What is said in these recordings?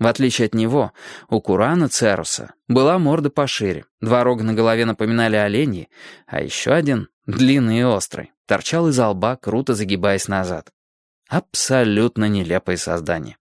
В отличие от него, у Курана Церуса была морда пошире, два рога на голове напоминали оленьи, а еще один, длинный и острый, торчал из лба, круто загибаясь назад. Абсолютно нелепое создание.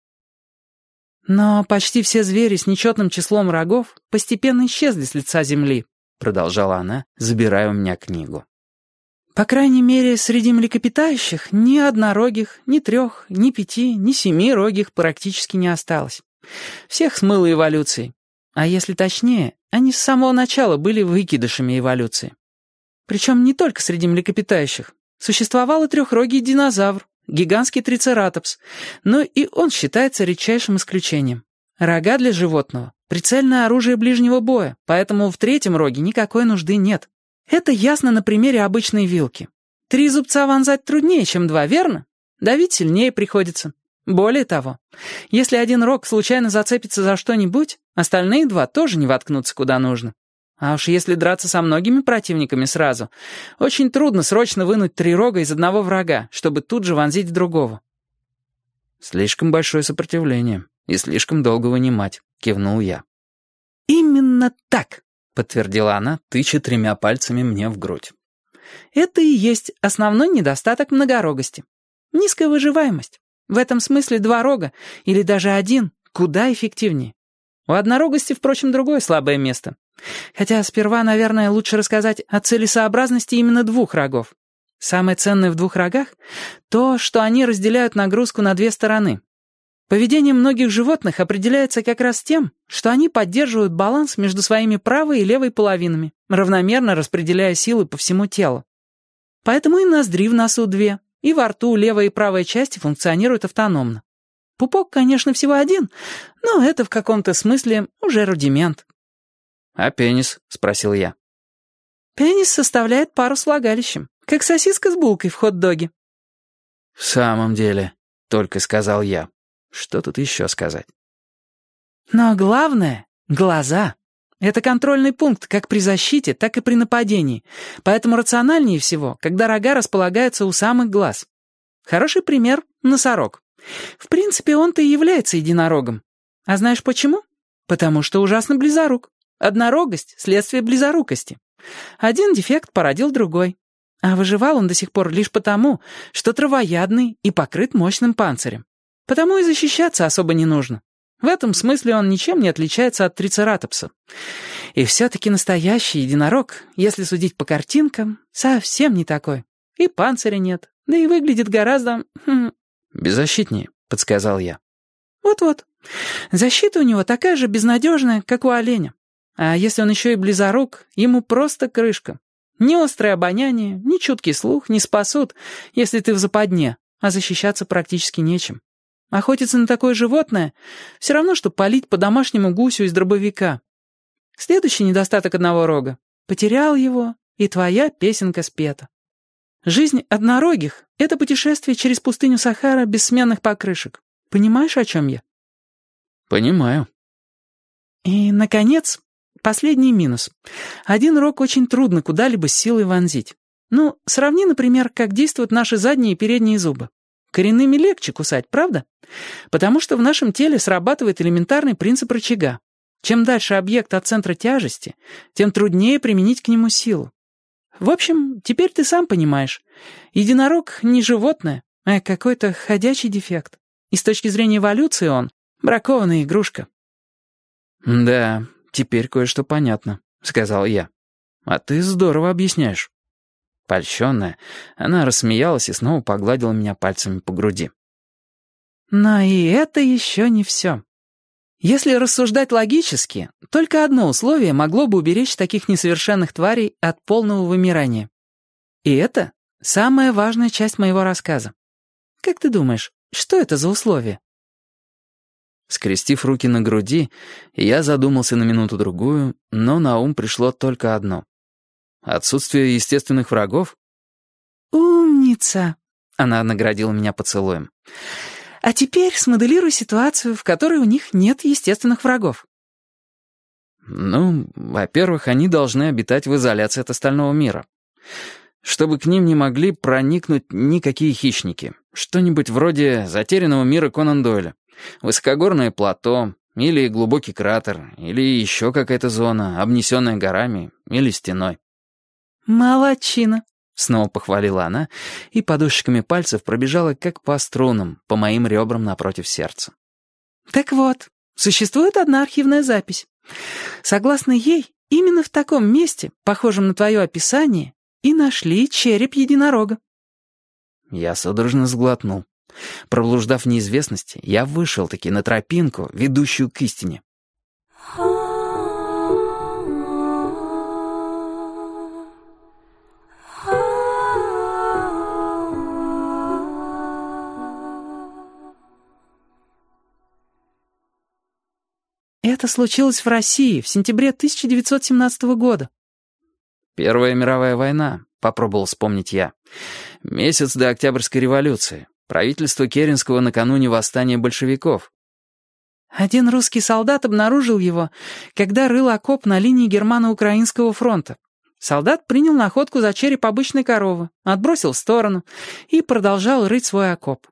«Но почти все звери с нечетным числом рогов постепенно исчезли с лица земли», продолжала она, забирая у меня книгу. «По крайней мере, среди млекопитающих ни однорогих, ни трех, ни 5, ни 7 рогих практически не осталось. Всех смыло эволюцией. А если точнее, они с самого начала были выкидышами эволюции. Причем не только среди млекопитающих. Существовал и трехрогий динозавр, гигантский трицератопс, но и он считается редчайшим исключением. Рога для животного — прицельное оружие ближнего боя, поэтому в третьем роге никакой нужды нет. Это ясно на примере обычной вилки. 3 зубца вонзать труднее, чем 2, верно? Давить сильнее приходится. Более того, если один рог случайно зацепится за что-нибудь, остальные 2 тоже не воткнутся куда нужно. А уж если драться со многими противниками сразу, очень трудно срочно вынуть 3 рога из одного врага, чтобы тут же вонзить в другого. «Слишком большое сопротивление и слишком долго вынимать», — кивнул я. «Именно так», — подтвердила она, тыча 3 пальцами мне в грудь. «Это и есть основной недостаток многорогости. Низкая выживаемость. В этом смысле 2 рога, или даже 1, куда эффективнее. У однорогости, впрочем, другое слабое место. Хотя сперва, наверное, лучше рассказать о целесообразности именно 2 рогов. Самое ценное в 2 рогах — то, что они разделяют нагрузку на 2 стороны. Поведение многих животных определяется как раз тем, что они поддерживают баланс между своими правой и левой половинами, равномерно распределяя силы по всему телу. Поэтому и ноздри в носу 2, и во рту левая и правая части функционируют автономно. Пупок, конечно, всего 1, но это в каком-то смысле уже рудимент. «А пенис?» — спросил я. Пенис составляет пару с влагалищем, как сосиска с булкой в хот-доге. «В самом деле», — только сказал я. Что тут еще сказать? Но главное — глаза. Это контрольный пункт как при защите, так и при нападении. Поэтому рациональнее всего, когда рога располагаются у самых глаз. Хороший пример — носорог. В принципе, он-то и является единорогом. А знаешь почему? Потому что ужасно близорук. Однорогость — следствие близорукости. Один дефект породил другой. А выживал он до сих пор лишь потому, что травоядный и покрыт мощным панцирем. Потому и защищаться особо не нужно. В этом смысле он ничем не отличается от трицератопса. И все-таки настоящий единорог, если судить по картинкам, совсем не такой. И панциря нет, да и выглядит гораздо... «Беззащитнее», — подсказал я. Вот-вот. Защита у него такая же безнадежная, как у оленя. А если он еще и близорук, ему просто крышка. Ни острое обоняние, ни чуткий слух не спасут, если ты в западне, а защищаться практически нечем. Охотиться на такое животное — все равно, что палить по домашнему гусю из дробовика. Следующий недостаток одного рога — потерял его, и твоя песенка спета. Жизнь однорогих — это путешествие через пустыню Сахара без сменных покрышек. Понимаешь, о чем я? Понимаю. И, наконец, последний минус. Один рог очень трудно куда-либо с силой вонзить. Ну, сравни, например, как действуют наши задние и передние зубы. Коренными легче кусать, правда? Потому что в нашем теле срабатывает элементарный принцип рычага. Чем дальше объект от центра тяжести, тем труднее применить к нему силу. В общем, теперь ты сам понимаешь. Единорог не животное, а какой-то ходячий дефект. И с точки зрения эволюции он — бракованная игрушка. «Да, теперь кое-что понятно», — сказал я. «А ты здорово объясняешь». Польщенная, она рассмеялась и снова погладила меня пальцами по груди. Но и это еще не все. Если рассуждать логически, только одно условие могло бы уберечь таких несовершенных тварей от полного вымирания. И это самая важная часть моего рассказа. Как ты думаешь, что это за условие? Скрестив руки на груди, я задумался на минуту-другую, но на ум пришло только одно. Отсутствие естественных врагов? «Умница!» — она наградила меня поцелуем. «А теперь смоделируй ситуацию, в которой у них нет естественных врагов». Ну, во-первых, они должны обитать в изоляции от остального мира. Чтобы к ним не могли проникнуть никакие хищники. Что-нибудь вроде затерянного мира Конан Дойля. Высокогорное плато, Или глубокий кратер, или еще какая-то зона, обнесенная горами или стеной. «Молодчина», — снова похвалила она, и подушечками пальцев пробежала как по струнам, по моим ребрам напротив сердца. «Так вот, существует одна архивная запись. Согласно ей, именно в таком месте, похожем на твое описание, и нашли череп единорога». Я судорожно сглотнул. Проблуждав в неизвестности, я вышел-таки на тропинку, ведущую к истине. Это случилось в России в сентябре 1917 года. Первая мировая война, попробовал вспомнить я. Месяц до Октябрьской революции. Правительство Керенского накануне восстания большевиков. Один русский солдат обнаружил его, когда рыл окоп на линии Германо-Украинского фронта. Солдат принял находку за череп обычной коровы, отбросил в сторону и продолжал рыть свой окоп.